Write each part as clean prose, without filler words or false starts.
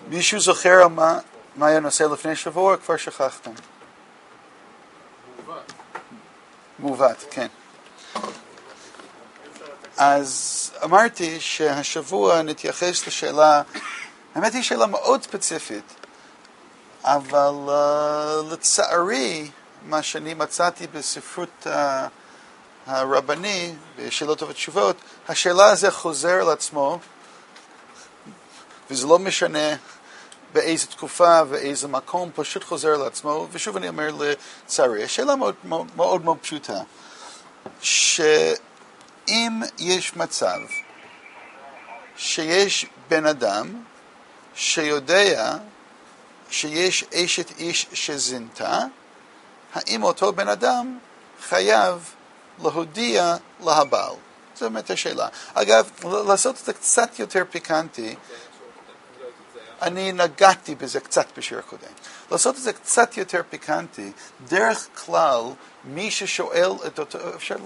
מישהו זוכר מה היה נושא לפני שבוע? כבר שכחתם. מעוות, כן. אז אמרתי שהשבוע נתייחס לשאלה, האמת היא שאלה מאוד ספציפית, אבל לצערי, מה שאני מצאתי בספרות הרבני, בשאלות ותשובות, השאלה הזו חוזר על עצמו, וזה לא משנה באיזו תקופה ואיזה מקום, פשוט חוזר על עצמו, ושוב אני אומר לצערי, השאלה מאוד מאוד, מאוד פשוטה, שאם יש מצב שיש בן אדם שיודע שיש אשת איש שזינתה, האם אותו בן אדם חייב להודיע להבעל? זו באמת השאלה. אגב, לעשות את זה קצת יותר פיקנטי, אני נגעתי בזה קצת בשיר הקודם. לעשות את זה קצת יותר פיקנטי, דרך כלל מי ששואל את אותו,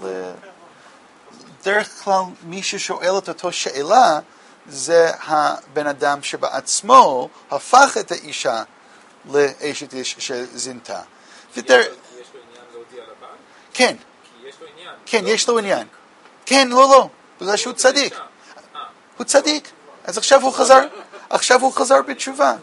דרך כלל מי ששואל את אותו שאלה, זה הבן אדם שבעצמו הפך את האישה לאשת איש שזינתה. יש לו עניין להודיע לבעל? כן. כי יש לו עניין. כן, יש לו עניין. כן, לא. בגלל שהוא צדיק. הוא צדיק. אז עכשיו הוא חזר בתשובה.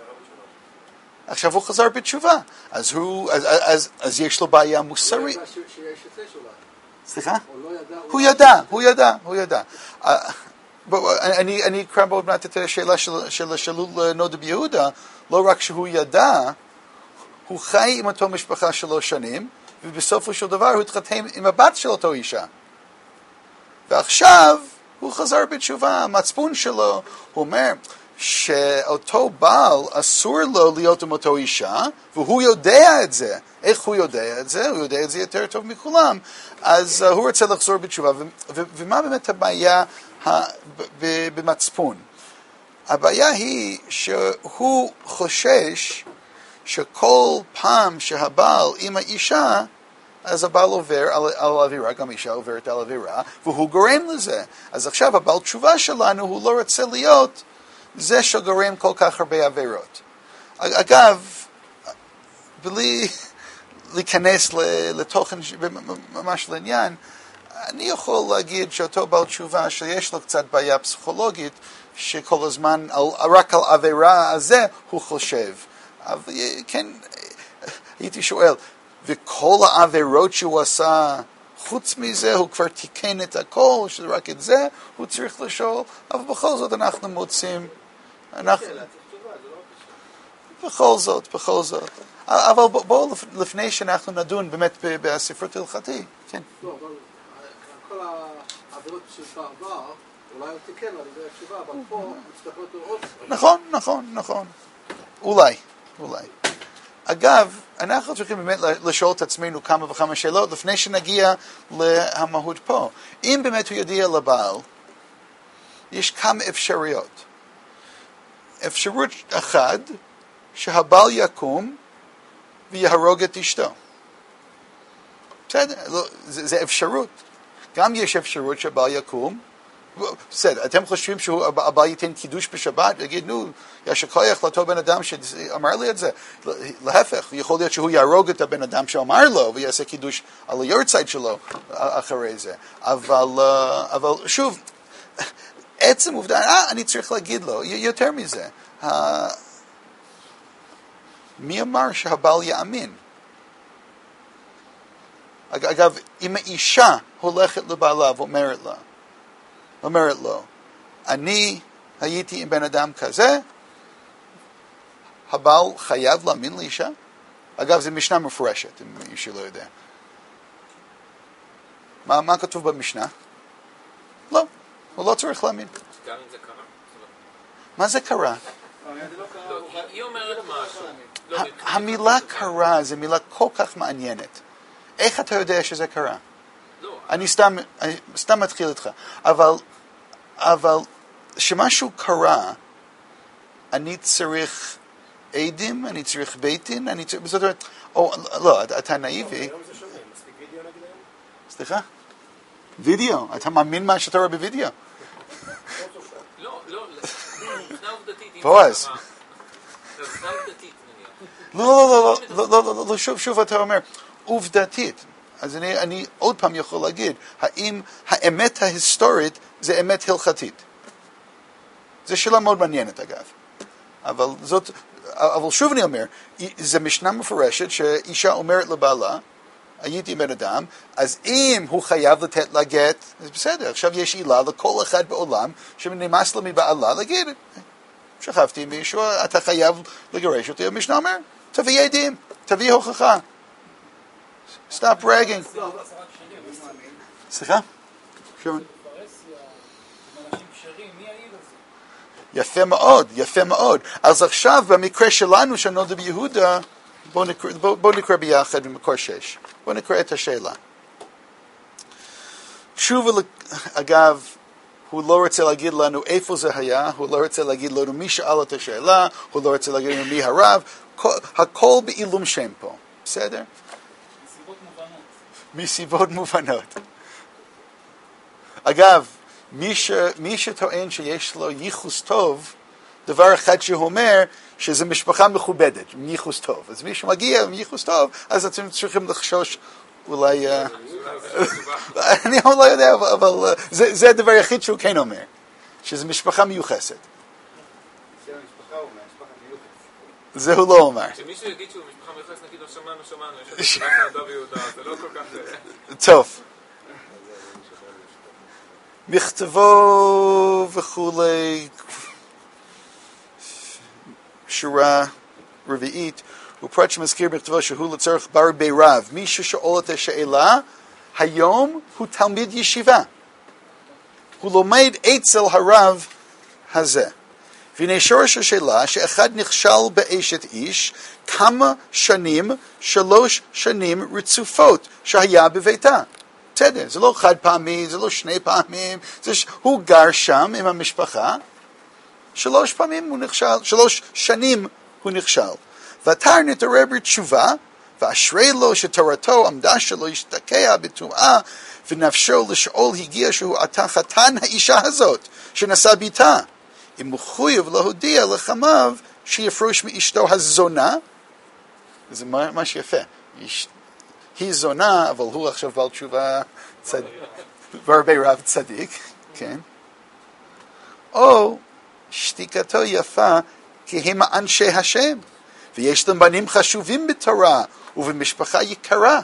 אז יש לו בעיה מוסרית. סליחה? הוא ידע. אני אקרא בעוד מעט את השאלה של השאלול נודב יהודה, לא רק שהוא ידע, הוא חי עם אותו משפחה 3 שנים, ובסופו של דבר הוא התחתן עם הבת של אותו אישה. ועכשיו הוא חזר בתשובה, המצפון שלו, הוא אומר שאותו בעל אסור לו להיות עם אותו אישה, והוא יודע את זה. איך הוא יודע את זה? הוא יודע את זה יותר טוב מכולם. אז הוא רוצה לחזור בתשובה. ומה באמת הבעיה במצפון? הבעיה היא שהוא חושש שכל פעם שהבעל עם האישה, אז הבעל עובר על האווירה, גם האישה עוברת על האווירה, והוא גורם לזה. אז עכשיו הבעל תשובה שלנו, הוא לא רוצה להיות זה שגורם כל כך הרבה עבירות. אגב, בלי להיכנס לתוכן ממש לעניין, אני יכול להגיד שאותו בעל תשובה שיש לו קצת בעיה פסיכולוגית, שכל הזמן רק על עבירה הזה הוא חושב. אבל כן, הייתי שואל, וכל העבירות שהוא עשה, חוץ מזה הוא כבר תיקן את הכל, שרק את זה הוא צריך לשאול, אבל בכל זאת אנחנו מוצאים, בכל זאת. אבל בואו לפני שאנחנו נדון באמת בספרות הלכתי, כן. לא, אבל כל העבירות של בעבר, אולי הוא תיקן על ידי התשובה, אבל פה מצטרכות עוד. נכון. אולי. אגב, אנחנו צריכים באמת לשאול את עצמנו כמה וכמה שאלות לפני שנגיע למהות פה. אם באמת הוא יודיע לבעל, יש כמה אפשרויות. אפשרות אחת, שהבעל יקום ויהרוג את אשתו. בסדר, זה אפשרות. גם יש אפשרות שהבעל יקום, בסדר, אתם חושבים שהבעל ייתן קידוש בשבת, ויגיד, יש כוח לאותו בן אדם שאמר לי את זה. להפך, יכול להיות שהוא יהרוג את הבן אדם שאמר לו, ויעשה קידוש על היורצייט שלו אחרי זה. אבל שוב, עצם עובדה, אני צריך להגיד לו, יותר מזה, מי אמר שהבעל יאמין? אגב, אם האישה הולכת לבעלה ואומרת לו, אני הייתי עם בן אדם כזה, הבעל חייב להאמין לאישה? אגב, זו משנה מפורשת, אם אישה לא יודע. מה כתוב במשנה? לא, הוא לא צריך להאמין. גם אם זה קרה? מה זה קרה? היא אומרת משהו. המילה קרה זו מילה כל כך מעניינת. איך אתה יודע שזה קרה? אני סתם מתחיל איתך. אבל שמשהו קרה, אני צריך עדים, אני צריך בית דין, זאת אומרת, לא, אתה נאיבי. סליחה? וידאו, אתה מאמין מה שאתה רואה בוידאו? לא, מבחינה עובדתית. בועז. לא, שוב אתה אומר, עובדתית. אז אני עוד פעם יכול להגיד, האם האמת ההיסטורית זה אמת הלכתית? זו שאלה מאוד מעניינת אגב. אבל שוב אני אומר, זה משנה מפורשת שאישה אומרת לבעלה, הייתי בן אדם, אז אם הוא חייב לתת לה גט, אז בסדר, עכשיו יש עילה לכל אחד בעולם שנמאס לו מבעלה להגיד, שכבתי עם מישהו, אתה חייב לגרש אותי, המשנה אומר, תביא עדים, תביא הוכחה. Stop bragging. סליחה? יפה מאוד, יפה מאוד. אז עכשיו במקרה שלנו שנולד ביהודה, בואו נקרא ביחד במקור 6. בואו נקרא את השאלה. תשובה, אגב, הוא לא רוצה להגיד לנו איפה זה היה, הוא לא רוצה להגיד לנו מי שאל את השאלה, הוא לא רוצה להגיד לנו מי הרב, הכל בעילום שם פה. בסדר? מסיבות מובנות. אגב, מי שטוען שיש לו ייחוס טוב, דבר אחד שהוא אומר, שזה משפחה מכובדת, עם ייחוס טוב. אז מי שמגיע עם ייחוס טוב, אז אתם צריכים לחשוש אולי... אני לא יודע, אבל זה הדבר היחיד שהוא כן אומר, שזה משפחה מיוחסת. זה הוא לא אומר. כשמישהו יגיד שהוא משפחה מיוחסת, נגיד לו שמענו, יש לך אדם ויהודה, זה לא כל כך... טוב. מכתבו וכולי, שורה רביעית, הוא פרט שמזכיר בכתבו שהוא לצורך בר בי רב. מי ששואל את השאלה, היום הוא תלמיד ישיבה. הוא לומד אצל הרב הזה. והנה שורש השאלה, שאחד נכשל באשת איש, כמה שנים, 3 שנים רצופות שהיה בביתה. בסדר, זה לא חד פעמי, זה לא 2 פעמים, הוא גר שם עם המשפחה, 3 פעמים הוא נכשל, 3 שנים הוא נכשל. ועתר נתעורר בתשובה, ואשרי לו שתורתו עמדה שלו השתקע בתרועה, ונפשו לשאול הגיע שהוא עתה חתן האישה הזאת, שנשא ביתה. אם הוא חויב להודיע לחמיו שיפרוש מאשתו הזונה, זה ממש יפה. היא זונה, אבל הוא עכשיו בעל תשובה והרבה רב צדיק, כן? או שתיקתו יפה כי הם אנשי השם, ויש להם בנים חשובים בתורה ובמשפחה יקרה.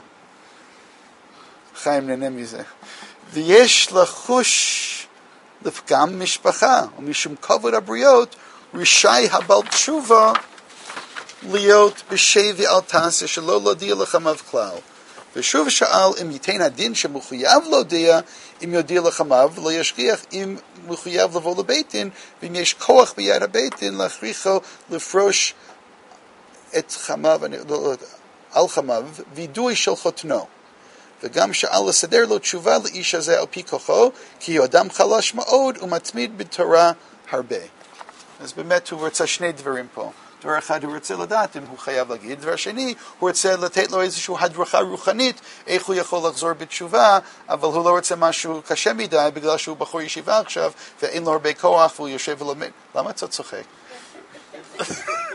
חיים נהנה מזה. ויש לחוש לפגם משפחה, ומשום כבוד הבריות, רשאי הבעל תשובה להיות בשבי אל תעשה שלא להודיע לחמיו כלל. ושוב שאל אם ייתן הדין שמחויב להודיע, אם יודיע לחמיו, ולא ישגיח אם מחויב לבוא לבית דין, ואם יש כוח ביד הבית דין להכריחו לפרוש את חמיו, על חמיו, וידוי של חותנו. וגם שאל לסדר לו תשובה לאיש הזה על פי כוחו, כי הוא אדם חלש מאוד ומתמיד בתורה הרבה. אז באמת הוא רוצה 2 דברים פה. דבר אחד הוא רוצה לדעת אם הוא חייב להגיד, דבר שני הוא רוצה לתת לו איזושהי הדרכה רוחנית, איך הוא יכול לחזור בתשובה, אבל הוא לא רוצה משהו קשה מדי, בגלל שהוא בחור ישיבה עכשיו, ואין לו הרבה כוח, והוא יושב ולומד. למה אתה צוחק? בטוח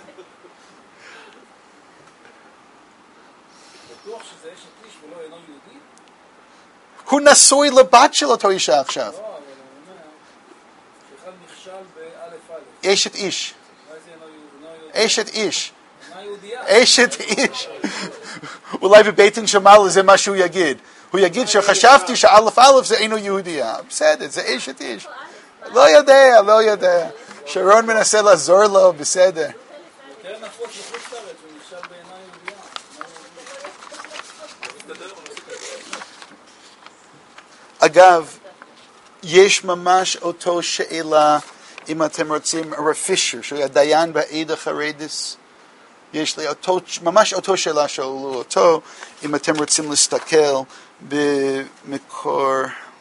שזה אשת איש ולא אינו יהודי? הוא נשוי לבת של אותו אישה עכשיו. לא, אבל הוא אומר, שאחד נכשל באלף. אשת איש. אשת איש. אשת איש. אולי בבית דין שמעלה זה מה שהוא יגיד. הוא יגיד שחשבתי שאלף אלף זה אינו יהודייה. בסדר, זה אשת איש. לא יודע. שרון מנסה לעזור לו, בסדר. יותר נפוץ לחוץ לארץ, הוא נכשל בעינה יהודייה. אגב, יש ממש אותו שאלה, אם אתם רוצים, הרב פישר, שהוא הדיין בעדה חרדית, יש לי ממש אותו שאלה שאלו אותו, אם אתם רוצים להסתכל במקור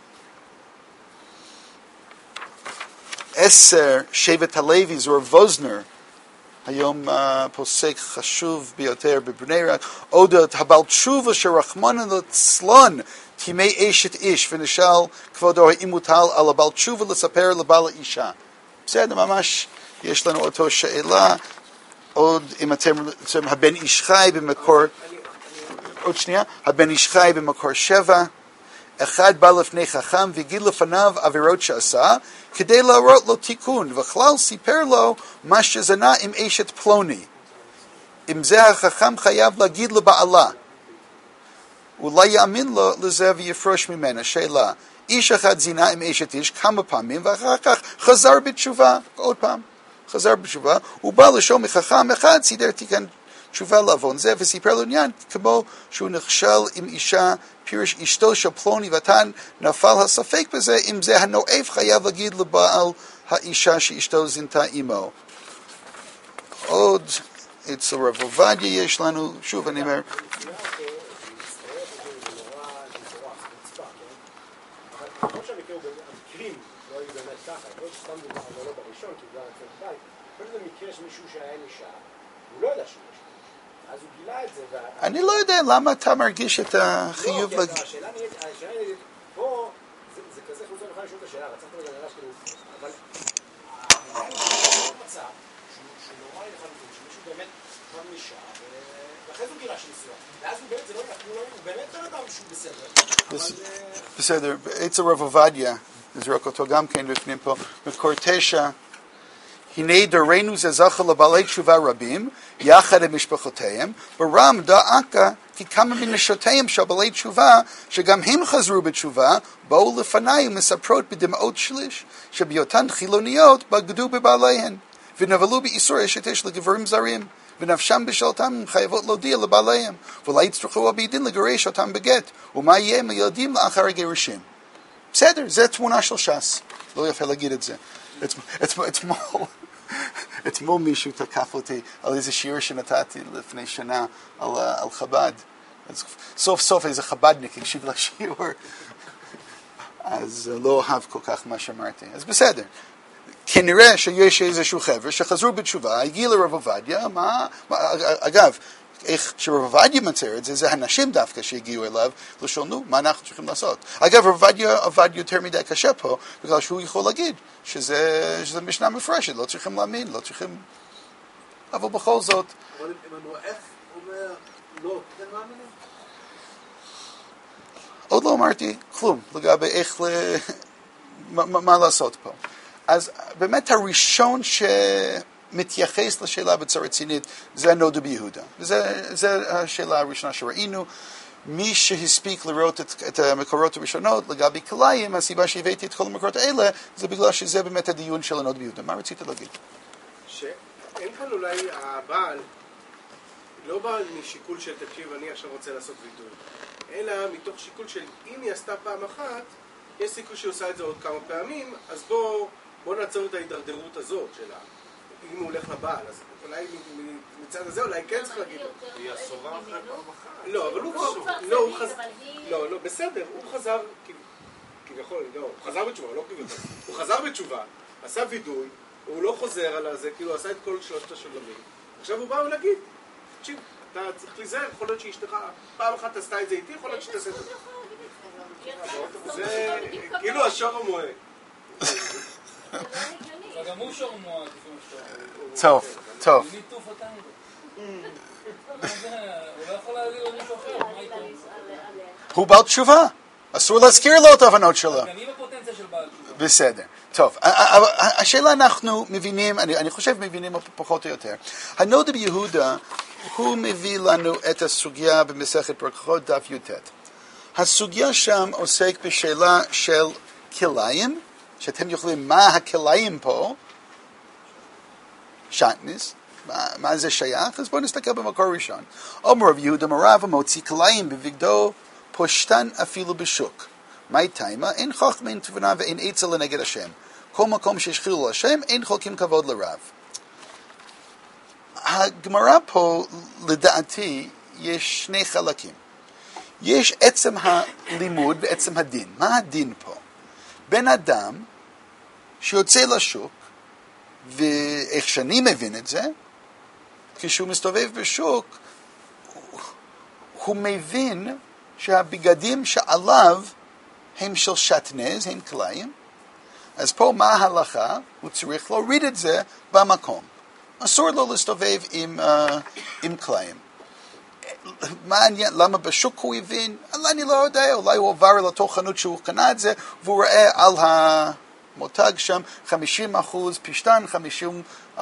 10, שבט הלוי, זה רב ווזנר, היום פוסק חשוב ביותר בבני ברק, אודות הבעל תשובה שרחמנא ליצלן טימא אשת איש, ונשאל כבודו האם מוטל על הבעל תשובה לספר לבעל האישה. בסדר, ממש יש לנו אותו שאלה. עוד, אם אתם, הבן איש חי במקור, עוד שנייה, הבן איש חי במקור 7, אחד בא לפני חכם והגיד לפניו עבירות שעשה, כדי להראות לו תיקון, וכלל סיפר לו מה שזנה עם אשת פלוני. אם זה החכם חייב להגיד לבעלה, אולי יאמין לו לזה ויפרוש ממנה. שאלה, איש אחד זינה עם אשת איש כמה פעמים, ואחר כך חזר בתשובה, עוד פעם, חזר בתשובה, הוא בא לשאול מחכם אחד, סידר תיקן תשובה לעוון זה, וסיפר לו עניין, כמו שהוא נכשל עם אישה, פירש אשתו של פלוני, ואתן נפל הספק בזה, אם זה הנואף חייב להגיד לבעל האישה שאשתו זינתה עמו. עוד אצל רב עובדיה יש לנו, שוב אני אומר, כמו שהמקרה הוא במקרים, לא היו באמת ככה, לא שסתם דומה, אבל לא בראשון, כי הוא גר אצל בית, כל זה מקרה שמישהו שהיה נשאר, הוא לא ידע שהוא נשאר, אז הוא גילה את זה, אני לא יודע למה אתה מרגיש את החיוב לא, כי השאלה נהיית, פה, זה כזה חוזר לך לשאול את השאלה, רצחת את הגנלה שכאילו, אבל העניין הוא מצב, שהוא נורא לחלוטין, שמישהו באמת כבר נשאר, ואחרי זו גילה שניסוע, ואז הוא באמת, זה לא ילך, הוא באמת לא ידע שהוא בסדר, בסדר, אצל רב עובדיה, נזרוק אותו גם כן בפנים פה, מקור 9, הנה דורנו זה זכה לבעלי תשובה רבים, יחד עם משפחותיהם, ברם דאקה כי כמה מנשותיהם של בעלי תשובה, שגם הם חזרו בתשובה, באו לפניי ומספרות בדמעות שליש, שבהיותן חילוניות בגדו בבעליהן, ונבלו באיסור אשת אש לגברים זרים, ונפשם בשלטם חייבות להודיע לבעליהם, ואולי יצטרכו הבית-דין לגרש אותם בגט, ומה יהיה עם הילדים לאחר הגירושים. בסדר, זה תמונה של ש"ס. לא יפה להגיד את זה. אתמול מישהו תקף אותי על איזה שיעור שנתתי לפני שנה על חב"ד. אז סוף סוף איזה חב"דניק הקשיב לשיעור, אז לא אהב כל כך מה שאמרתי. אז בסדר. כנראה שיש איזשהו חבר'ה שחזרו בתשובה, הגיע לרב עובדיה, אגב, איך שרב עובדיה מצר את זה, זה הנשים דווקא שהגיעו אליו, לשאול, נו, מה אנחנו צריכים לעשות? אגב, רב עובדיה עבד יותר מדי קשה פה, בגלל שהוא יכול להגיד שזה משנה מפרשת, לא צריכים להאמין, לא צריכים, אבל בכל זאת. אבל אם הנואף אומר, לא, אתם מאמינים? עוד לא אמרתי כלום לגבי איך, מה לעשות פה. אז באמת הראשון שמתייחס לשאלה בצורה רצינית זה הנודע ביהודה. זה השאלה הראשונה שראינו. מי שהספיק לראות את המקורות הראשונות לגבי כליים, הסיבה שהבאתי את כל המקורות האלה, זה בגלל שזה באמת הדיון של הנודע ביהודה. מה רצית להגיד? שאין כאן אולי הבעל, לא בא משיקול של תקשיב, אני עכשיו רוצה לעשות וידוי, אלא מתוך שיקול של אם היא עשתה פעם אחת, יש סיכוי שהיא עושה את זה עוד כמה פעמים, אז בוא נעצור את ההידרדרות הזאת שלה. אם הוא הולך לבעל, אז אולי מצד הזה אולי כן צריך להגיד. היא אסורה אחרי פעם אחת. לא, אבל לא, בסדר, הוא חזר, כביכול, לא, הוא חזר בתשובה, לא כביכול. הוא חזר בתשובה, עשה וידוי, הוא לא חוזר על זה, כאילו עשה את כל שלושת השלבים. עכשיו הוא בא ולהגיד, תקשיב, אתה צריך להיזהר, יכול להיות שאשתך פעם אחת עשתה את זה איתי, יכול להיות שתעשה את זה. זה כאילו השור המועד. גם הוא שור מועד. טוב. ליטוף אותנו. הוא לא יכול להגיד לו מישהו אחר, מה איתו? הוא בעל תשובה. אסור להזכיר לו את ההבנות שלו. גם עם הפוטנציה של בעל תשובה. בסדר. טוב, השאלה אנחנו מבינים, אני חושב מבינים פחות או יותר. הנודע ביהודה, הוא מביא לנו את הסוגיה במסכת ברכות דף י"ט. הסוגיה שם עוסק בשאלה של כליים, שאתם יכולים, מה הכליים פה? שטניס, מה זה שייך? אז בואו נסתכל במקור ראשון. אומר רב יהודה מרב מוציא כליים בבגדו פושטן אפילו בשוק. מה תימה? אין חוכמה, אין תבונה ואין עצה לנגד השם. כל מקום שיש חילול השם, אין חולקים כבוד לרב. הגמרא פה, לדעתי, יש שני חלקים. יש עצם הלימוד ועצם הדין. מה הדין פה? בן אדם שיוצא לשוק, ואיך שאני מבין את זה, כשהוא מסתובב בשוק, הוא מבין שהבגדים שעליו הם של שטנז, הם כליים, אז פה מה ההלכה? הוא צריך להוריד את זה במקום. אסור לו להסתובב עם קלעים. מעניין, למה בשוק הוא הבין? אני לא יודע, אולי הוא עבר לאותו חנות שהוא קנה את זה, והוא ראה על המותג שם 50% פשטן, 50%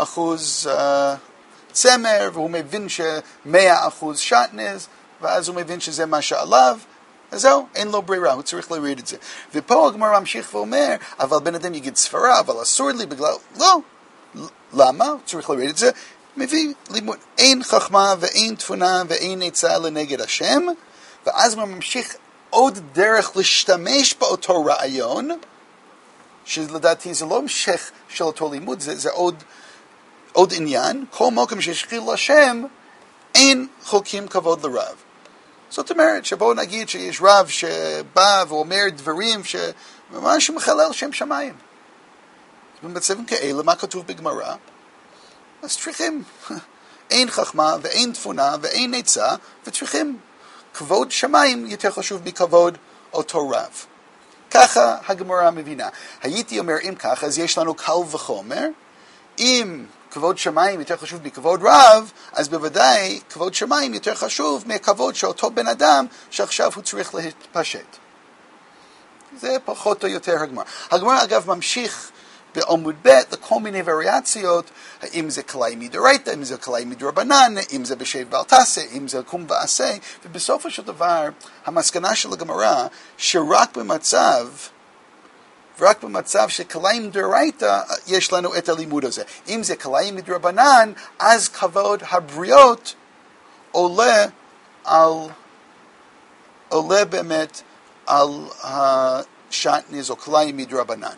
צמר, והוא מבין ש100% שטנז, ואז הוא מבין שזה מה שעליו, אז זהו, אין לו ברירה, הוא צריך להוריד את זה. ופה הגמרא ממשיך ואומר, אבל בן אדם יגיד ספרה, אבל אסור לי בגלל, לא. למה? הוא צריך להוריד את זה. מביא לימוד, אין חכמה ואין תבונה ואין עצה לנגד השם, ואז הוא ממשיך עוד דרך להשתמש באותו רעיון, שלדעתי זה לא המשך של אותו לימוד, זה עוד עניין, כל מקום שהשחיל לשם, אין חוקים כבוד לרב. זאת אומרת, שבואו נגיד שיש רב שבא ואומר דברים שממש מחלל שם שמיים. במצבים כאלה, מה כתוב בגמרא? אז צריכים, אין חכמה ואין תבונה ואין עצה, וצריכים כבוד שמיים יותר חשוב מכבוד אותו רב. ככה הגמרא מבינה. הייתי אומר, אם כך, אז יש לנו קל וחומר, אם כבוד שמיים יותר חשוב מכבוד רב, אז בוודאי כבוד שמיים יותר חשוב מכבוד שאותו בן אדם שעכשיו הוא צריך להתפשט. זה פחות או יותר הגמרא. הגמרא אגב ממשיך בעמוד ב' לכל מיני וריאציות, אם זה כלאי מדרייתא, אם זה כלאי מדרבנן, אם זה בשב ואל תעשה, אם זה קום ועשה, ובסופו של דבר המסקנה של הגמרא שרק במצב שכלאי מדרייתא יש לנו את הלימוד הזה. אם זה כלאי מדרבנן, אז כבוד הבריות עולה באמת על השטנז או כלאי מדרבנן.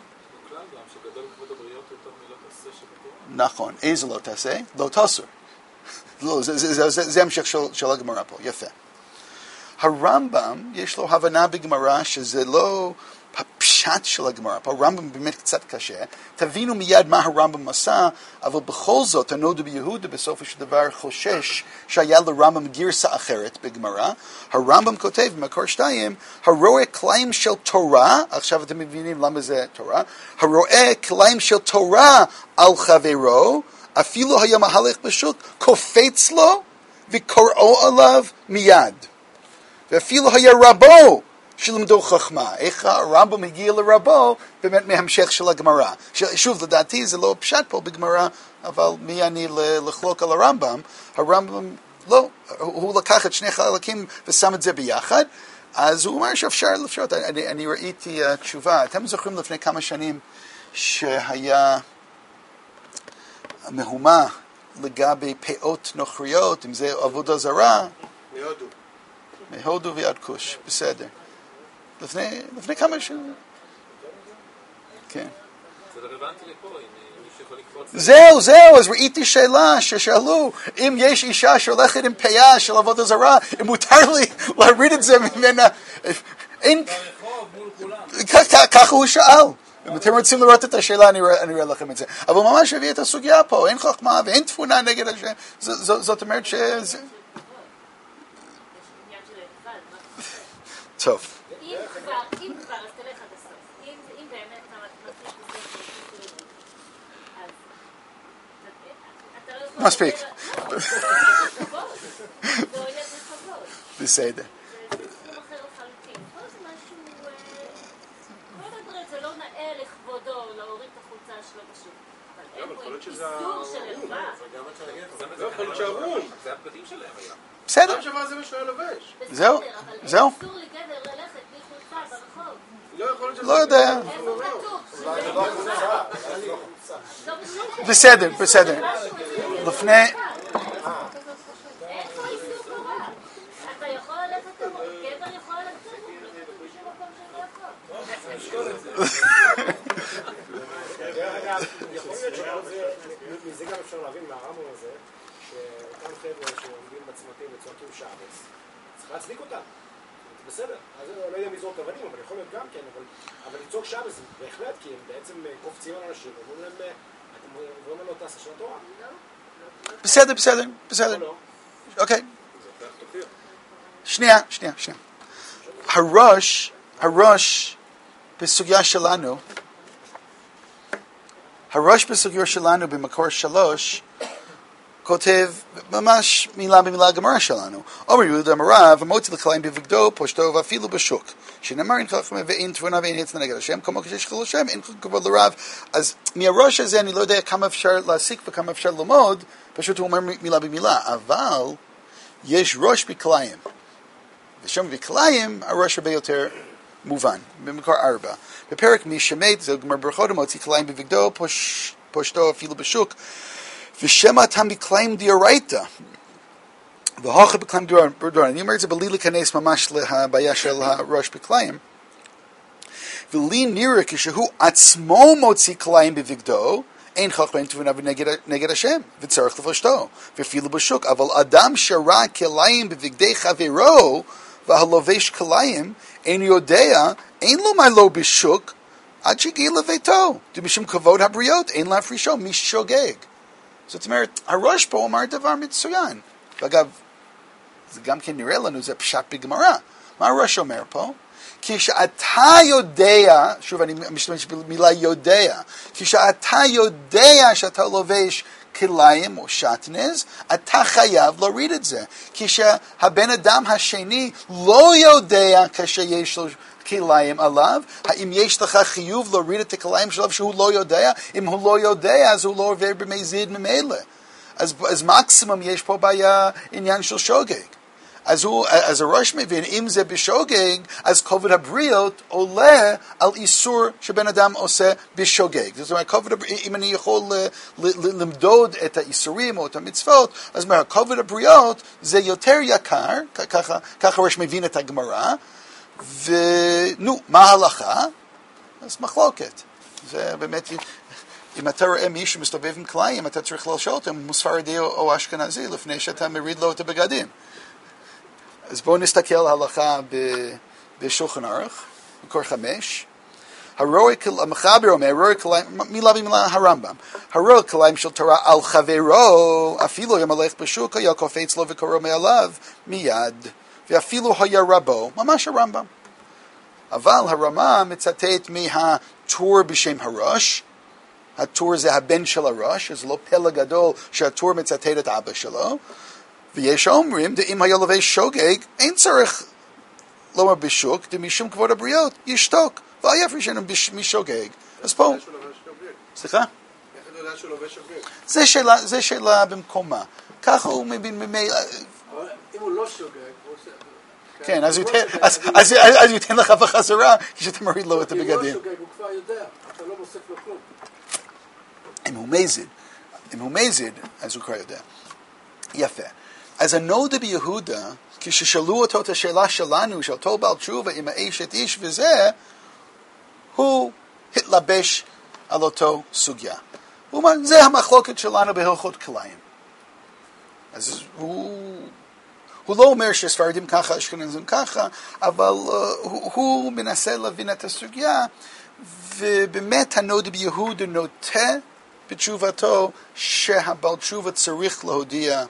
נכון, איזה לא תעשה? לא תסור. לא, זה המשך של הגמרא פה, יפה. הרמב"ם, יש לו הבנה בגמרא שזה לא הפשט של הגמרא, פה הרמב"ם באמת קצת קשה, תבינו מיד מה הרמב"ם עשה, אבל בכל זאת, הנודע ביהודה בסופו של דבר חושש שהיה לרמב"ם גרסה אחרת בגמרא, הרמב"ם כותב במקור 2, הרואה כליים של תורה, עכשיו אתם מבינים למה זה תורה, הרואה כליים של תורה על חברו, אפילו היה מהלך בשוק, קופץ לו וקוראו עליו מיד. ואפילו היה רבו שלמדו חכמה. איך הרמב"ם הגיע לרבו, באמת מהמשך של הגמרא. שוב, לדעתי זה לא פשט פה בגמרא, אבל מי אני לחלוק על הרמב"ם? הרמב"ם לא, הוא לקח את שני חלקים ושם את זה ביחד, אז הוא אומר שאפשר לפשוט. אני ראיתי תשובה, אתם זוכרים לפני כמה שנים שהיה מהומה לגבי פאות נוכריות, אם זה עבודה זרה? מהודו ויד כוש, בסדר. לפני כמה שנים. כן. זה רלוונטי לפה, אם מישהו יכול לקפוץ. זהו, אז ראיתי שאלה ששאלו, אם יש אישה שהולכת עם פיה של עבודה זרה, אם מותר לי להוריד את זה ממנה. ככה הוא שאל. אם אתם רוצים לראות את השאלה, אני אראה לכם את זה. אבל ממש הביא את הסוגיה פה, אין חכמה ואין תבונה נגד השם. זאת אומרת שזה... טוב. אם כבר, אז תלך עד הסוף. אם באמת אתה מצליח לזה, אז אתה לא יכול... מספיק. זה עולה בכבוד. בסדר. זה סכום אחר לחלוטין. פה זה משהו... כל הדברים, זה לא נאה לכבודו להוריד את החולצה שלו בשוק. אבל אין פה איסור של ערווה. לא יכול להיות שהרום. זה הפקדים שלהם היה. בסדר. פעם שווה זה מה שהוא היה לובש. זהו. אבל אין איסור לגבר ללכת בלי חולצה ברחוב. לא יכול להיות שזה... לא יודע. איפה כתוב? בסדר. לפני... איפה איסור תורה? אתה יכול ללכת, גבר יכול ללכת, בשום מקום שלא יכול. יכול להיות שמזה גם אפשר להבין מהרמב"ם הזה, שאותם חבר'ה שעומדים בצמתים וצועקים שעבס, צריך להצדיק אותם. בסדר, אז לא יודע מזרוק אבנים, אבל יכול להיות גם כן, אבל לצעוק שעבס בהחלט, כי הם בעצם קופצים על אנשים, ואומרים להם, אתם אומרים לו תעשה של התורה? בסדר. אוקיי. שנייה. הראש בסוגיה שלנו, במקור 3, כותב ממש מילה במילה הגמרא שלנו. אומר יהודה אמרה, ומוציא לכליים בבגדו, פושטו ואפילו בשוק. שנאמר אין חכמה ואין תבונה ואין עצה נגד השם, כמו כשיש חילול השם, אין כבוד לרב. אז מהראש הזה אני לא יודע כמה אפשר להסיק וכמה אפשר ללמוד, פשוט הוא אומר מילה במילה. אבל יש ראש בכליים. ושם בכליים הראש הרבה יותר מובן. במקור 4. בפרק מי שמת, זה גמר ברכות, מוציא כליים בבגדו, פושטו אפילו בשוק. ושמעתם בכליים דיורייתא, והוכה בכליים דיורייתא. אני אומר את זה בלי להיכנס ממש לבעיה של הראש בכליים. ולי נראה כשהוא עצמו מוציא כליים בבגדו, אין חכמה אין תבונה נגד השם, וצריך לפשטו, ואפילו בשוק. אבל אדם שראה כליים בבגדי חברו, והלובש כליים, אין יודע, אין לו מה לא בשוק, עד שהגיע לביתו. משום כבוד הבריות, אין להפרישו, מי שוגג. זאת אומרת, הראש פה אומר דבר מצוין. ואגב, זה גם כן נראה לנו, זה פשט בגמרא. מה הראש אומר פה? כשאתה יודע, שוב אני משתמש במילה יודע, כשאתה יודע שאתה לובש כליים או שטנז, אתה חייב להוריד את זה. כשהבן אדם השני לא יודע כשיש לו כליים עליו, האם יש לך חיוב להוריד את הכליים שלו שהוא לא יודע? אם הוא לא יודע, אז הוא לא עובר במזיד ממילא. אז מקסימום יש פה בעיה עניין של שוגג. אז הראש מבין, אם זה בשוגג, אז כובד הבריות עולה על איסור שבן אדם עושה בשוגג. זאת אומרת, אם אני יכול למדוד את האיסורים או את המצוות, אז כובד הבריות זה יותר יקר, ככה ראש מבין את הגמרא, ונו, מה ההלכה? אז מחלוקת. זה באמת, אם אתה רואה מישהו מסתובב עם כליים, אתה צריך לשאול אותו אם הוא ספרדי או אשכנזי, לפני שאתה מריד לו את הבגדים. אז בואו נסתכל על ההלכה בשולחן ערוך, מקור 5. המחבר אומר, מילה במילה הרמב"ם, הרואה כליים של תורה על חברו, אפילו אם הלך בשוק, היה קופץ לו וקורא מעליו מיד, ואפילו היה רבו, ממש הרמב"ם. אבל הרמ"א מצטט מהטור בשם הראש, הטור זה הבן של הראש, אז לא פלא גדול שהטור מצטט את אבא שלו, ויש אומרים, אם היה לובש שוגג, אין צריך לומר בשוק, משום כבוד הבריות, ישתוק, ואי יפרישנו משוגג. אז פה... סליחה? איך אתה יודע שהוא לובש שוגג? זה שאלה במקומה. ככה הוא מבין ממילא... אם הוא לא שוגג... כן, אז הוא ייתן לך בחזרה, כשאתה מוריד לו את הבגדים. אם הוא לא שוגג, הוא כבר יודע, אתה לא מוסיף לו כלום. אם הוא מזיד, אז הוא כבר יודע. יפה. אז הנודע ביהודה, כששאלו אותו את השאלה שלנו, של אותו בעל תשובה עם האשת איש וזה, הוא התלבש על אותו סוגיה. הוא אומר, זה המחלוקת שלנו בהלכות כליים. אז הוא לא אומר שספרדים ככה, אשכנזים ככה, אבל הוא מנסה להבין את הסוגיה, ובאמת הנודע ביהודה נוטה בתשובתו שהבעל תשובה צריך להודיע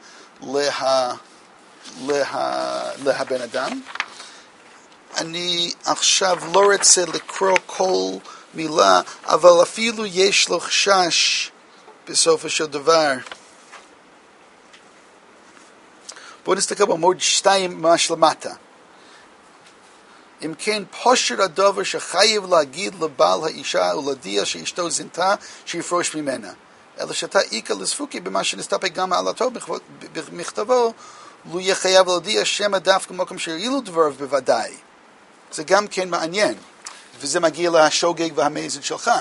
להבן אדם. אני עכשיו לא רוצה לקרוא כל מילה, אבל אפילו יש לו חשש בסופו של דבר. בואו נסתכל בעמוד 2 ממש למטה. אם כן, פושר הדבר שחייב להגיד לבעל האישה ולהודיע שאשתו זינתה, שיפרוש ממנה. אלא שאתה איקה לספוקי במה שנסתפק גם מעלתו במכתבו, לא יהיה חייב להודיע שמא דווקא במקום שהועילו דבריו בוודאי. זה גם כן מעניין, וזה מגיע להשוגג והמזיד שלך.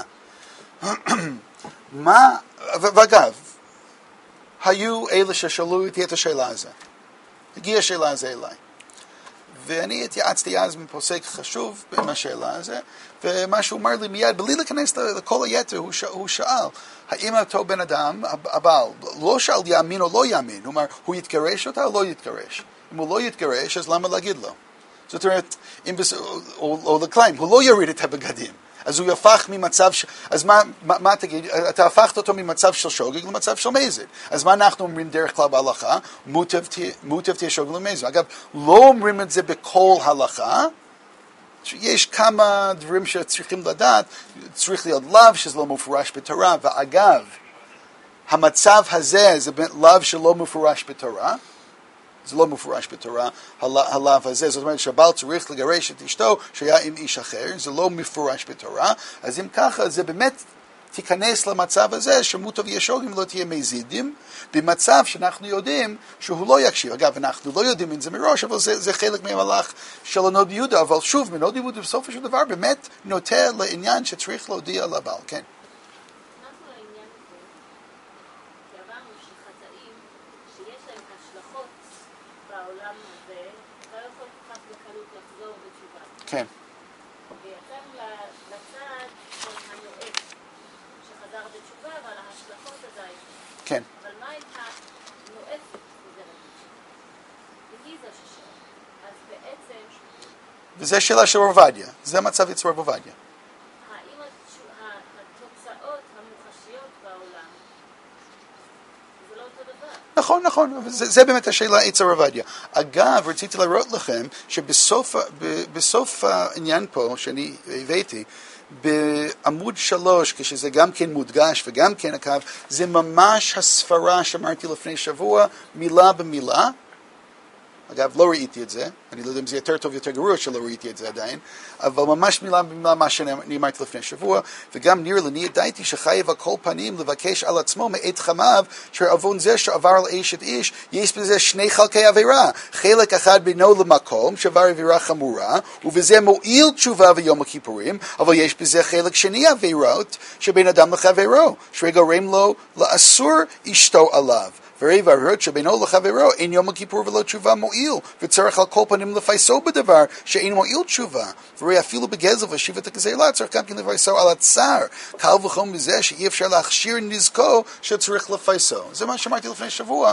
ואגב, היו אלה ששאלו אותי את השאלה הזו. הגיעה השאלה הזו אליי. ואני התייעצתי אז מפוסק חשוב עם השאלה הזו, ומה שהוא אמר לי מיד, בלי להיכנס לכל היתר, הוא שאל, האם אותו בן אדם, הבעל, לא שאל יאמין או לא יאמין, הוא אמר, הוא יתגרש אותה או לא יתגרש? אם הוא לא יתגרש, אז למה להגיד לו? זאת אומרת, או לקליים, הוא לא יוריד את הבגדים. אז הוא יפך ממצב, אז מה תגיד, אתה הפכת אותו ממצב של שוגג למצב של מזיד. אז מה אנחנו אומרים דרך כלל בהלכה? מוטב תהיה שוגג למזיד. אגב, לא אומרים את זה בכל הלכה, יש כמה דברים שצריכים לדעת, צריך להיות לאו שזה לא מפורש בתורה, ואגב, המצב הזה זה לאו שלא מפורש בתורה, זה לא מפורש בתורה, הלאו הזה, זאת אומרת שהבעל צריך לגרש את אשתו שהיה עם איש אחר, זה לא מפורש בתורה, אז אם ככה זה באמת תיכנס למצב הזה שמוטב ישור אם לא תהיה מזידים, במצב שאנחנו יודעים שהוא לא יקשיב. אגב, אנחנו לא יודעים אם זה מראש, אבל זה חלק מהמהלך של הנוד יהודה, אבל שוב, מנוד יהודה בסופו של דבר באמת נוטה לעניין שצריך להודיע לבעל, כן. כן. ויצאנו לצד של הנואף שחזר בתשובה ועל ההשלכות עדיין. כן. אבל מה עם הנואף חוזרת בתשובה? והיא זו ששאלה. אז בעצם... וזה שאלה של רב עובדיה. זה מצב אצל רב עובדיה. האם התוצאות המוחשיות בעולם זה לא אותו דבר? נכון, נכון, זה באמת השאלה אצל רב עובדיה. אגב, רציתי להראות לכם שבסוף העניין פה שאני הבאתי, בעמוד 3, כשזה גם כן מודגש וגם כן הקו, זה ממש הספרה שאמרתי לפני שבוע, מילה במילה. אגב, לא ראיתי את זה, אני לא יודע אם זה יותר טוב, יותר גרוע שלא ראיתי את זה עדיין, אבל ממש מילה במילה מה שאני אמרתי לפני שבוע, וגם נראה לי, ידעתי שחייב על כל פנים לבקש על עצמו מאת חמיו, שעוון זה שעבר על אשת איש, יש בזה שני חלקי עבירה, חלק אחד בינו למקום, שעבר עבירה חמורה, ובזה מועיל תשובה ויום הכיפורים, אבל יש בזה חלק שני עבירות, שבין אדם לחברו, שגורם לו לאסור אשתו עליו. וראי והראות שבינו לחברו אין יום הכיפור ולא תשובה מועיל, וצריך על כל פנים לפייסו בדבר שאין מועיל תשובה. וראי אפילו בגזל ושיבת הגזלה צריך גם כן לפייסו על הצער. קל וחום בזה שאי אפשר להכשיר נזקו שצריך לפייסו. זה מה שאמרתי לפני שבוע,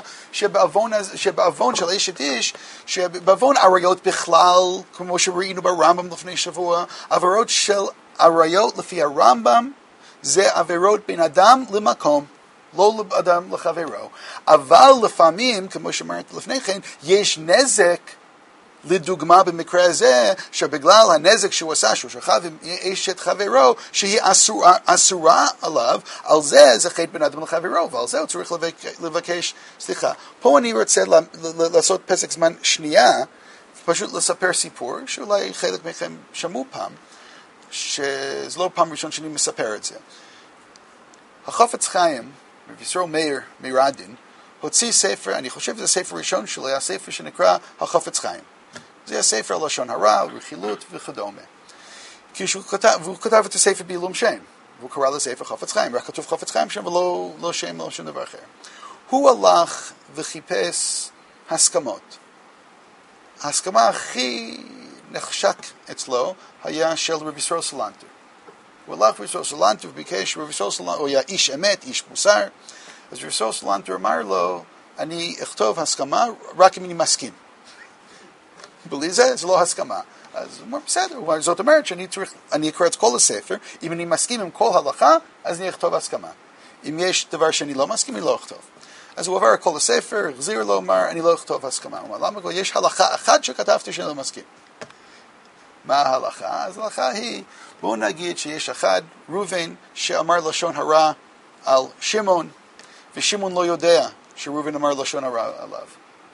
שבעוון של אשת איש, שבעוון עריות בכלל, כמו שראינו ברמב"ם לפני שבוע, עבירות של עריות לפי הרמב"ם, זה עבירות בין אדם למקום. לא אדם לחברו, אבל לפעמים, כמו שאמרתי לפני כן, יש נזק, לדוגמה במקרה הזה, שבגלל הנזק שהוא עשה, שהוא שכב עם אשת חברו, שהיא אסורה עליו, על זה חטא בין אדם לחברו, ועל זה הוא צריך לבקש, סליחה, פה אני רוצה לעשות פסק זמן שנייה, פשוט לספר סיפור, שאולי חלק מכם שמעו פעם, שזה לא פעם ראשון שאני מספר את זה. החפץ חיים, רב ישראל מאיר מרדין, הוציא ספר, אני חושב שזה ספר ראשון שלו, היה ספר שנקרא החפץ חיים. זה הספר על לשון הרע, רכילות וכדומה. והוא כתב את הספר בעילום שם, והוא קרא לספר חפץ חיים, רק כתוב חפץ חיים שם ולא שם, לא שום דבר אחר. הוא הלך וחיפש הסכמות. ההסכמה הכי נחשק אצלו היה של רב ישראל סלנטר. הוא הלך רב ישראל סלנטר וביקש, רב ישראל סלנטר, הוא היה איש אמת, איש מוסר, אז רב ישראל סלנטר אמר לו, אני אכתוב הסכמה רק אם אני מסכים. בלי זה, זה לא הסכמה. אז הוא אומר, בסדר, זאת אומרת שאני אקרא את כל הספר, אם אני מסכים עם כל הלכה, אז אני אכתוב הסכמה. אם יש דבר שאני לא מסכים, אני לא אכתוב. אז הוא עבר את כל הספר, החזיר לו, אמר, אני לא אכתוב הסכמה. הוא אמר, למה? יש הלכה אחת שכתבתי שאני לא מסכים. מה ההלכה? אז ההלכה היא, בואו נגיד שיש אחד, ראובן, שאמר לשון הרע על שמעון, ושמעון לא יודע שראובן אמר לשון הרע עליו.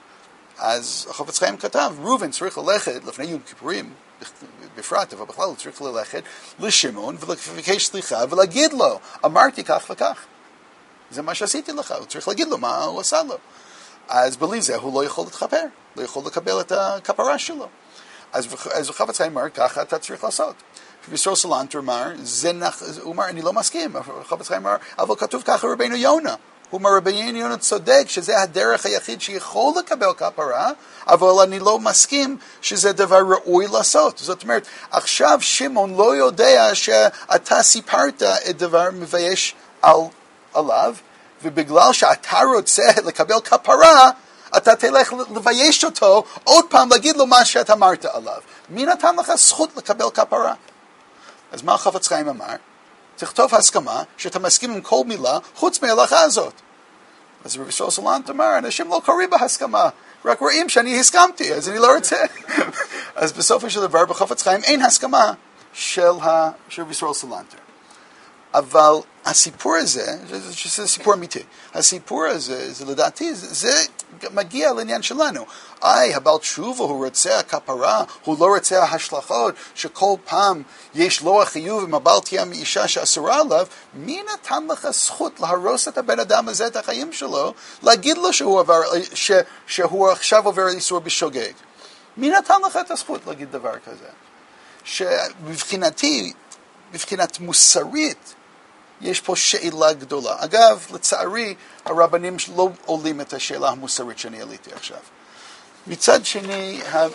אז החפץ חיים כתב, ראובן צריך ללכת לפני יום כיפורים, בפרט, אבל בכלל הוא צריך ללכת לשמעון ולבקש סליחה ולהגיד לו, אמרתי כך וכך. זה מה שעשיתי לך, הוא צריך להגיד לו מה הוא עשה לו. אז בלי זה הוא לא יכול להתחפר, לא יכול לקבל את הכפרה שלו. אז החפץ חיים אמר, ככה אתה צריך לעשות. וישראל סלנטר אמר, הוא אמר, אני לא מסכים. החפץ חיים אמר, אבל כתוב ככה רבינו יונה. הוא אומר, רבינו יונה צודק שזה הדרך היחיד שיכול לקבל כפרה, אבל אני לא מסכים שזה דבר ראוי לעשות. זאת אומרת, עכשיו שמעון לא יודע שאתה סיפרת את דבר מבייש עליו, ובגלל שאתה רוצה לקבל כפרה, אתה תלך לבייש אותו, עוד פעם להגיד לו מה שאתה אמרת עליו. מי נתן לך זכות לקבל כפרה? אז מה החפץ חיים אמר? תכתוב הסכמה שאתה מסכים עם כל מילה חוץ מההלכה הזאת. אז רב ישראל סלנטר אמר, אנשים לא קוראים בהסכמה, רק רואים שאני הסכמתי, אז אני לא רוצה. אז בסופו של דבר בחפץ חיים אין הסכמה של רב ישראל סלנטר. אבל הסיפור הזה, שזה סיפור אמיתי, הסיפור הזה, זה לדעתי, זה מגיע לעניין שלנו. הבעל תשובה הוא רוצה הכפרה, הוא לא רוצה ההשלכות, שכל פעם יש לו החיוב אם הבעל תהיה מאישה שאסורה עליו, מי נתן לך זכות להרוס את הבן אדם הזה, את החיים שלו, להגיד לו שהוא עכשיו עובר איסור בשוגג? מי נתן לך את הזכות להגיד דבר כזה? שמבחינתי, מבחינת מוסרית, יש פה שאלה גדולה. אגב, לצערי, הרבנים לא עולים את השאלה המוסרית שאני עליתי עכשיו. מצד שני, זה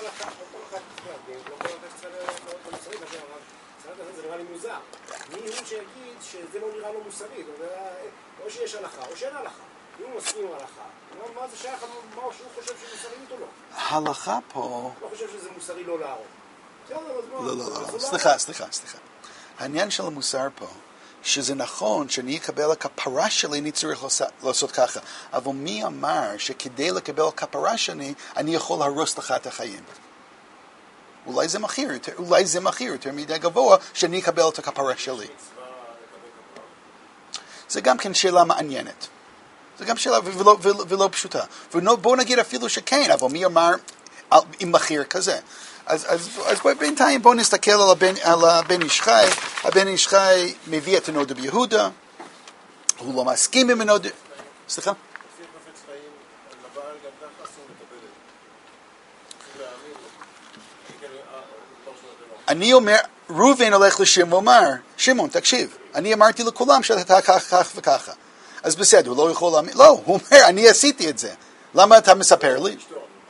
נראה לי מוזר. מי הוא שיגיד שזה לא נראה לו מוסרי? או שיש הלכה, או שאין הלכה. אם הוא מסכים עם הלכה, מה זה שייך? מה שהוא חושב שמוסרית או לא? ההלכה פה... לא חושב שזה מוסרי לא להרוג. לא. סליחה. העניין של המוסר פה, שזה נכון שאני אקבל הכפרה שלי, אני צריך לעשות ככה. אבל מי אמר שכדי לקבל הכפרה שלי, אני יכול להרוס לך את החיים? אולי זה מחיר יותר מדי גבוה, שאני אקבל את הכפרה שלי. זה גם כן שאלה מעניינת. זה גם שאלה ולא פשוטה. ובואו נגיד אפילו שכן, אבל מי אמר עם מחיר כזה? אז בינתיים בואו נסתכל על הבן איש חי. הבן איש חי מביא את הנודע ביהודה, הוא לא מסכים עם הנודע. סליחה? אני אומר, ראובן הולך לשמעון ואומר, שמעון תקשיב, אני אמרתי לכולם שאתה כך וככה. אז בסדר, הוא לא יכול להאמין. לא, הוא אומר, אני עשיתי את זה. למה אתה מספר לי?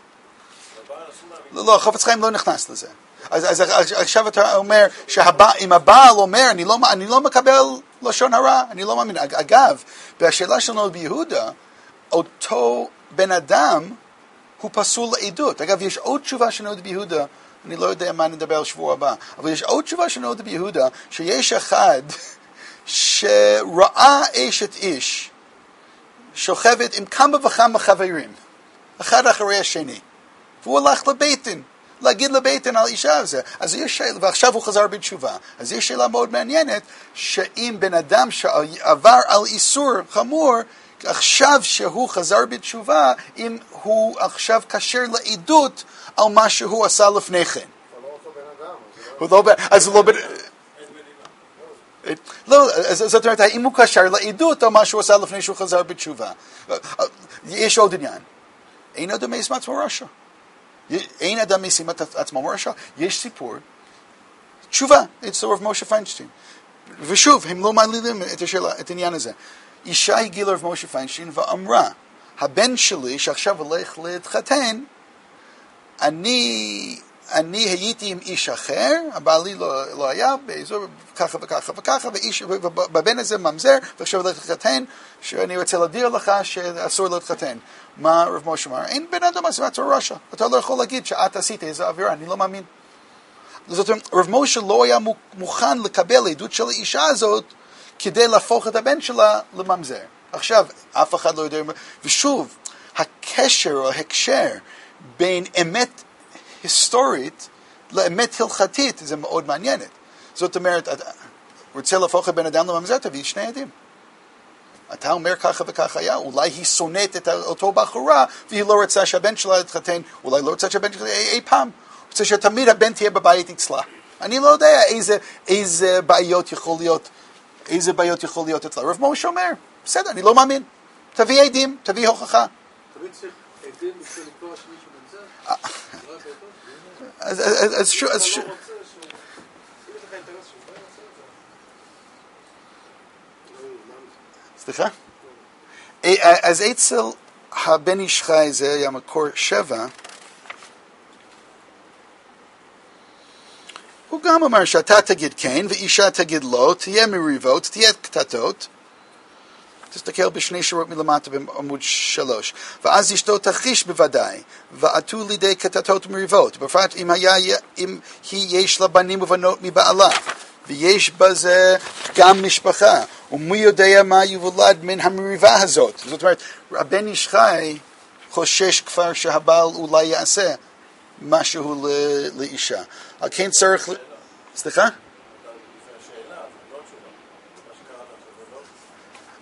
לא, חפץ חיים לא נכנס לזה. אז עכשיו אתה אומר, אם הבעל אומר, אני לא מקבל לשון הרע, אני לא מאמין. אגב, בשאלה שלנו ביהודה, אותו בן אדם הוא פסול לעדות. אגב, יש עוד תשובה שלנו ביהודה, אני לא יודע מה נדבר על שבוע הבא, אבל יש עוד תשובה שלנו ביהודה, שיש אחד שראה אשת איש, שוכבת עם כמה וכמה חברים, אחד אחרי השני. והוא הלך לביתן, להגיד לביתן על אישה הזה. אז יש שאלה, ועכשיו הוא חזר בתשובה. אז יש שאלה מאוד מעניינת, שאם בן אדם שעבר על איסור חמור, עכשיו שהוא חזר בתשובה, אם הוא עכשיו קשר לעדות על מה שהוא עשה לפני כן. הוא לא בן אדם. אז הוא לא בן... לא, זאת אומרת, האם הוא קשר לעדות על מה שהוא עשה לפני שהוא חזר בתשובה. יש עוד עניין. אין אדם משים עצמו רשע. אין אדם משים את עצמו רשע. יש סיפור, תשובה, אצל רב משה פיינשטיין. ושוב, הם לא מעלילים את העניין הזה. אישה הגיעה לרב משה פיינשטיין ואמרה, הבן שלי שעכשיו הולך להתחתן, אני הייתי עם איש אחר, הבעלי לא היה, באזור ככה וככה וככה, ובבן הזה ממזר, ועכשיו הולך להתחתן, שאני רוצה להודיע לך שאסור להתחתן. מה רב משה אמר? אין בן אדם עשה עצמו רשע. אתה לא יכול להגיד שאת עשית איזו עבירה, אני לא מאמין. זאת אומרת, רב משה לא היה מוכן לקבל עדות של האישה הזאת, כדי להפוך את הבן שלה לממזר. עכשיו, אף אחד לא יודע, ושוב, הקשר או ההקשר בין אמת היסטורית לאמת הלכתית זה מאוד מעניינת. זאת אומרת, רוצה להפוך את בן אדם לממזר, תביא שני עדים. אתה אומר ככה וככה היה, אולי היא שונאת את אותו בחורה, והיא לא רוצה שהבן שלה יתחתן, אולי לא רוצה שהבן שלה אי פעם, רוצה שתמיד הבן תהיה בבית אצלה. אני לא יודע איזה בעיות יכול להיות אצלה. רב משה אומר, בסדר, אני לא מאמין. תביא עדים, תביא הוכחה. תמיד צריך עדים בשביל לקרוא שמישהו מנזר? אז סליחה? אז אצל הבן איש חי זה היה מקור 7, הוא גם אמר שאתה תגיד כן ואישה תגיד לא, תהיה מריבות, תהיה קטטות. תסתכל בשני שורות מלמטה בעמוד 3. ואז אשתו תחיש בוודאי, ועטו לידי קטטות ומריבות, בפרט אם היא יש לה בנים ובנות מבעלה, ויש בזה גם משפחה, ומי יודע מה יוולד מן המריבה הזאת. זאת אומרת, הבן איש חי חושש כבר שהבעל אולי יעשה משהו לאישה. על כן צריך... סליחה?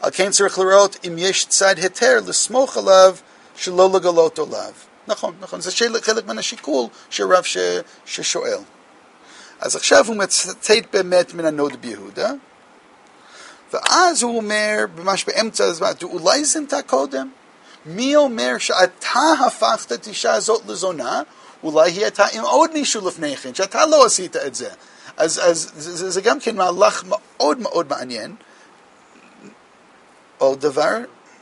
על כן צריך לראות אם יש צד היתר לסמוך עליו שלא לגלות עליו. נכון, זה חלק מן השיקול שרב ששואל. אז עכשיו הוא מצטט באמת מן הנוד ביהודה, ואז הוא אומר, ממש באמצע הזמן, אולי זינתה קודם? מי אומר שאתה הפכת את אישה הזאת לזונה? אולי היא הייתה עם עוד מישהו לפני כן, שאתה לא עשית את זה. אז זה גם כן מהלך מאוד מאוד מעניין. עוד דבר,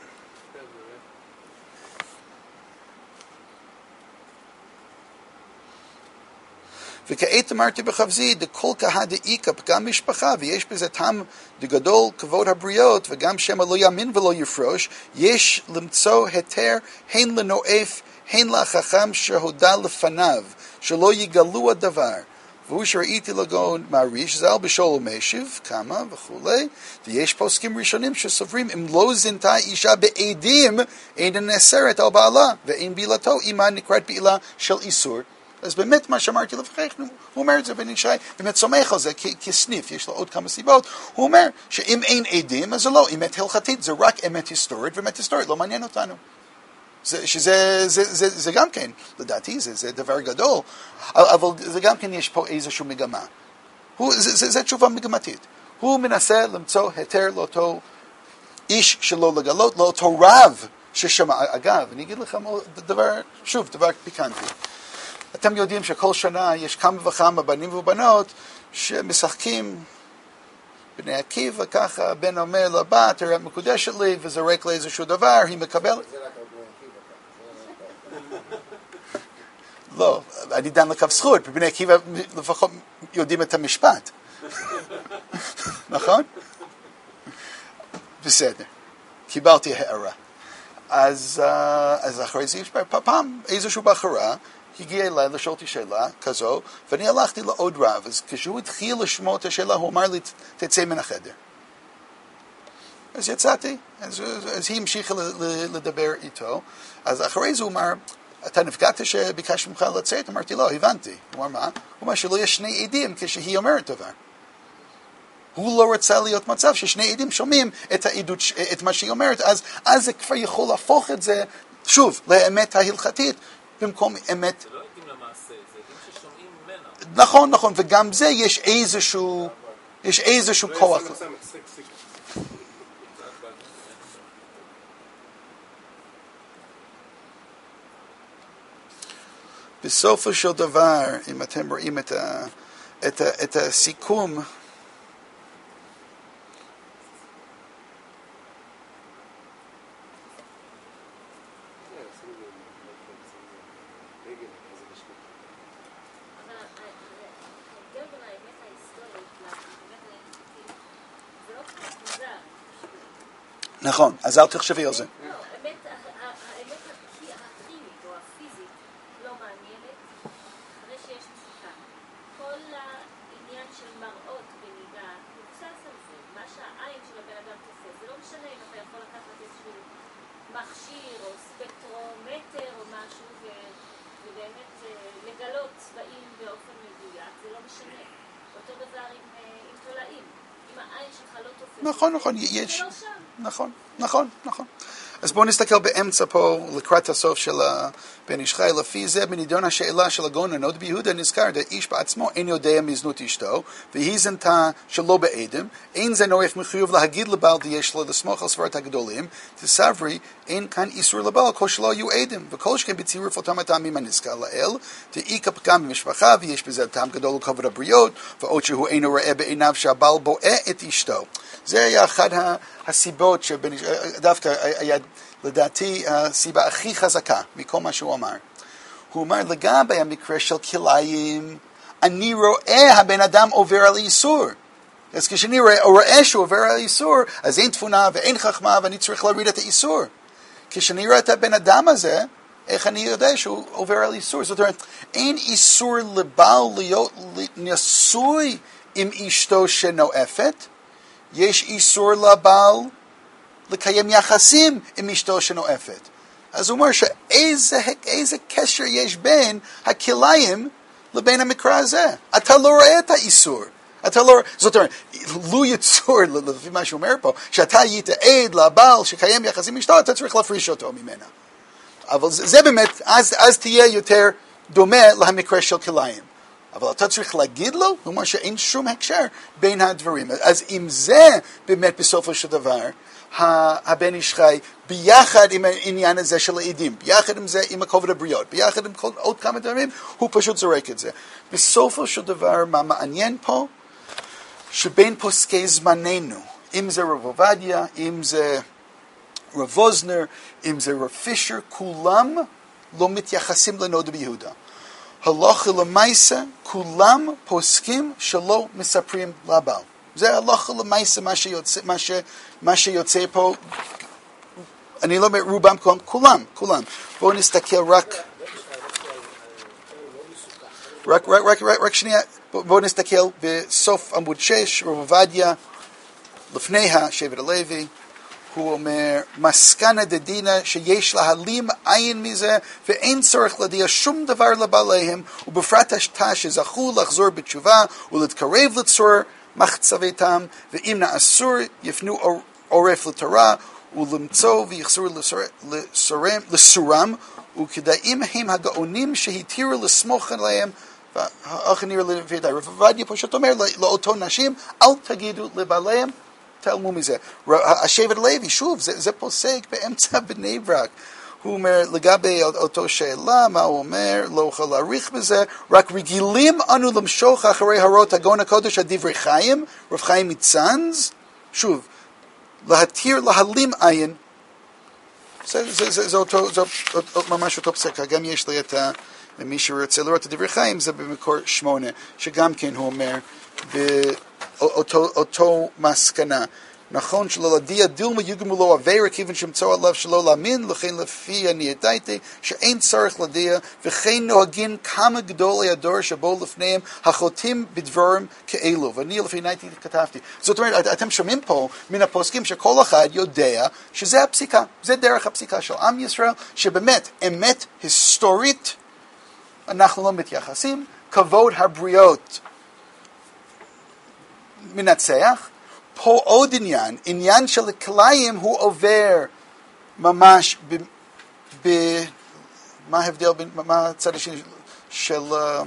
וכעת אמרתי בחפזי, דכל קהה דאיקה, גם משפחה, ויש בזה טעם גדול כבוד הבריות, וגם שמא לא יאמין ולא יפרוש, יש למצוא היתר הן לנואף, הן לחכם שהודע לפניו, שלא יגלו הדבר. והוא שראיתי לגון מעריש, ז"ל בשול ומשיב, כמה וכולי, ויש פוסקים ראשונים שסוברים, אם לא זינתה אישה בעדים, אינה נאסרת על בעלה, ואין בעילתו, אימה נקראת בעילה של איסור. אז באמת מה שאמרתי לפניכם, הוא אומר את זה בן ישי, באמת סומך על זה כסניף, יש לו עוד כמה סיבות, הוא אומר שאם אין עדים, אז זה לא אמת הלכתית, זה רק אמת היסטורית, ואמת היסטורית לא מעניין אותנו. זה גם כן, לדעתי, זה דבר גדול, אבל זה גם כן יש פה איזושהי מגמה. זה תשובה מגמתית. הוא מנסה למצוא היתר לאותו איש שלא לגלות, לאותו רב ששמע. אגב, אני אגיד לכם דבר פיקנטי. אתם יודעים שכל שנה יש כמה וכמה בנים ובנות שמשחקים בני עקיבא, ככה הבן אומר לבת, תראה מקודשת לי, וזורק לאיזשהו דבר, היא מקבלת. לא, אני דן לקו זכות, בבני עקיבא לפחות יודעים את המשפט. נכון? בסדר, קיבלתי הערה. אז אחרי זה, פעם איזושהי בחורה, הגיע אליי לשאול אותי שאלה כזו, ואני הלכתי לעוד רב, אז כשהוא התחיל לשמוע את השאלה, הוא אמר לי, תצא מן החדר. אז יצאתי, אז היא המשיכה לדבר איתו, אז אחרי זה הוא אמר, אתה נפגעת שביקשתי ממך לצאת? אמרתי, לא, הבנתי. הוא אמר, מה? הוא אמר שלא יש שני עדים כשהיא אומרת דבר. הוא לא רצה להיות מצב ששני עדים שומעים את העדות, את מה שהיא אומרת, אז זה כבר יכול להפוך את זה, שוב, לאמת ההלכתית, במקום אמת. זה לא עדים למעשה, זה עדים ששומעים ממנה. נכון, וגם זה יש איזשהו כוח. בסופו של דבר, אם אתם רואים את הסיכום, נכון, אז אל תחשבי על זה. האמת הכימית או הפיזית לא מעניינת, אחרי שיש פסיקה. כל העניין של מראות במידה מבוסס על זה, מה שהעין של הבן אדם תופס, זה לא משנה אם אתה יכול לקחת איזשהו מכשיר או ספקטרומטר או משהו ובאמת לגלות צבעים באופן מדויק, זה לא משנה. אותו דבר עם תולעים. אם העין שלך לא תופס, נכון, יש. זה לא שם. נכון. אז בואו נסתכל באמצע פה, לקראת הסוף של בן איש חי, לפי זה בנידון השאלה של הגאון הנוד ביהודה נזכר, האיש בעצמו אין יודע מזנות אשתו, והיא זנתה שלא בעדם, אין זה נואף מחיוב להגיד לבעל יש לו לסמוך על סברת הגדולים, תסברי, אין כאן איסור לבעל, כל שלא יהיו עדם, וכל שכן בצירוף אותם הטעמים הנזכר לאל, תאיכה פגם במשפחה, ויש בזה טעם גדול לכבוד הבריות, ועוד שהוא אינו רואה בעיניו שהבעל בואה את אשתו. זה היה אחד הסיבות דווקא היה לדעתי הסיבה הכי חזקה מכל מה שהוא אמר. הוא אמר לגבי המקרה של כליים, אני רואה הבן אדם עובר על איסור. אז כשאני רואה שהוא עובר על איסור, אז אין תפונה ואין חכמה ואני צריך להוריד את האיסור. כשאני רואה את הבן אדם הזה, איך אני יודע שהוא עובר על איסור? זאת אומרת, אין איסור לבעל להיות נשוי עם אשתו שנואפת, יש איסור לבעל לקיים יחסים עם אשתו שנואפת. אז הוא אומר שאיזה קשר יש בין הכליים לבין המקרא הזה. אתה לא רואה את האיסור. אתה לא, זאת אומרת, לו יצור, לפי מה שהוא אומר פה, שאתה היית עד לבעל שקיים יחסים עם אשתו, אתה צריך להפריש אותו ממנה. אבל זה באמת, אז תהיה יותר דומה למקרה של כליים. אבל אתה צריך להגיד לו, הוא אומר שאין שום הקשר בין הדברים. אז אם זה באמת בסופו של דבר, הבן איש חי, ביחד עם העניין הזה של העדים, ביחד עם זה, עם הכובד הבריות, ביחד עם עוד כמה דברים, הוא פשוט זורק את זה. בסופו של דבר, מה מעניין פה? שבין פוסקי זמננו, אם זה רב עובדיה, אם זה רב ווזנר, אם זה רב פישר, כולם לא מתייחסים לנודע ביהודה. הלכה למעשה, כולם פוסקים שלא מספרים לבעל. זה הלכה למעשה מה שיוצא פה, אני לא אומר רובם, כולם. בואו נסתכל רק שנייה, בואו נסתכל בסוף עמוד 6, רב עובדיה, לפני השבט הלוי, הוא אומר, מסקנה דדינה שיש להעלים עין מזה, ואין צורך להודיע שום דבר לבעליהם, ובפרט השתה שזכו לחזור בתשובה, ולהתקרב לצור מחצבתם, ואם נאסור יפנו עורף לתורה, ולמצוא ויחזרו לסורם, וכדאים הם הגאונים שהתירו לסמוך עליהם, ואחר נראה לוידאי. רב עובדיה פשוט אומר לאותו נשים, אל תגידו לבעליהם, תעלמו מזה. השבט הלוי, שוב, זה פוסק באמצע בני ברק. הוא אומר, לגבי אותו שאלה, מה הוא אומר, לא יכול להעריך בזה, רק רגילים אנו למשוך אחרי הרות הגאון הקודש הדברי חיים, רב חיים מצאנז, שוב, להתיר להעלים עין, זה ממש אותו פסק, גם יש לי את מי שרוצה לראות את דברי חיים, זה במקור 8, שגם כן הוא אומר, אותו מסקנה. נכון שלא להודיע דילמה יגמו לו עבירה כיוון שמצוא עליו שלא להאמין, לכן לפי אני ידעתי שאין צורך להודיע, וכן נוהגים כמה גדולי הדור שבו לפניהם החוטאים בדברים כאלו. ואני לפי נייתי כתבתי. זאת אומרת, אתם שומעים פה מן הפוסקים שכל אחד יודע שזה הפסיקה, זה דרך הפסיקה של עם ישראל, שבאמת אמת היסטורית אנחנו לא מתייחסים, כבוד הבריות מנצח. פה עוד עניין של כליים הוא עובר ממש מה ההבדל בין, מה הצד השני של,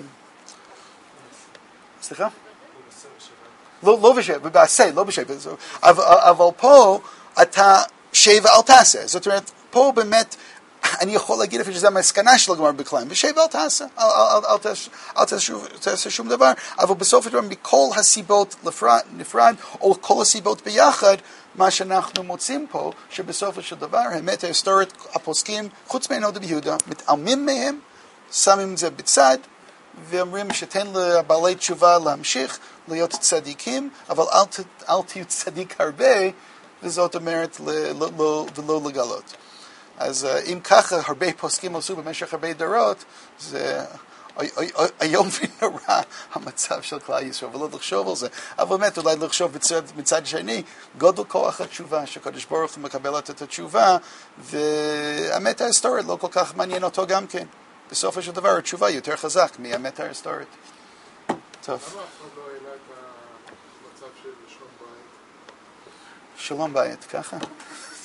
סליחה? לא בשבע, בעשה, לא בשבע, אבל פה אתה שבע אל תעשה, זאת אומרת, פה באמת, אני יכול להגיד אפילו שזה המסקנה של הגמרא בכליים, ושבע אל תעשה, אל תעשה שום דבר, אבל בסוף הדבר, מכל הסיבות נפרד, או כל הסיבות ביחד, מה שאנחנו מוצאים פה, שבסוף של דבר, האמת ההיסטורית, הפוסקים, חוץ מהנודע ביהודה, מתעלמים מהם, שמים את זה בצד, ואומרים שתן לבעלי תשובה להמשיך, להיות צדיקים, אבל אל תהיו צדיק הרבה, וזאת אומרת, ולא לגלות. אז אם ככה הרבה פוסקים עשו במשך הרבה דורות, זה היום ונורא המצב של כלל ישראל, ולא לחשוב על זה. אבל באמת אולי לחשוב מצד שני, גודל כוח התשובה, שקדוש ברוך הוא מקבל את התשובה, והאמת ההיסטורית לא כל כך מעניין אותו גם כן. בסופו של דבר התשובה יותר חזק מהאמת ההיסטורית. טוב. למה אף אחד לא העלה את המצב של שלום בית? שלום בית, ככה?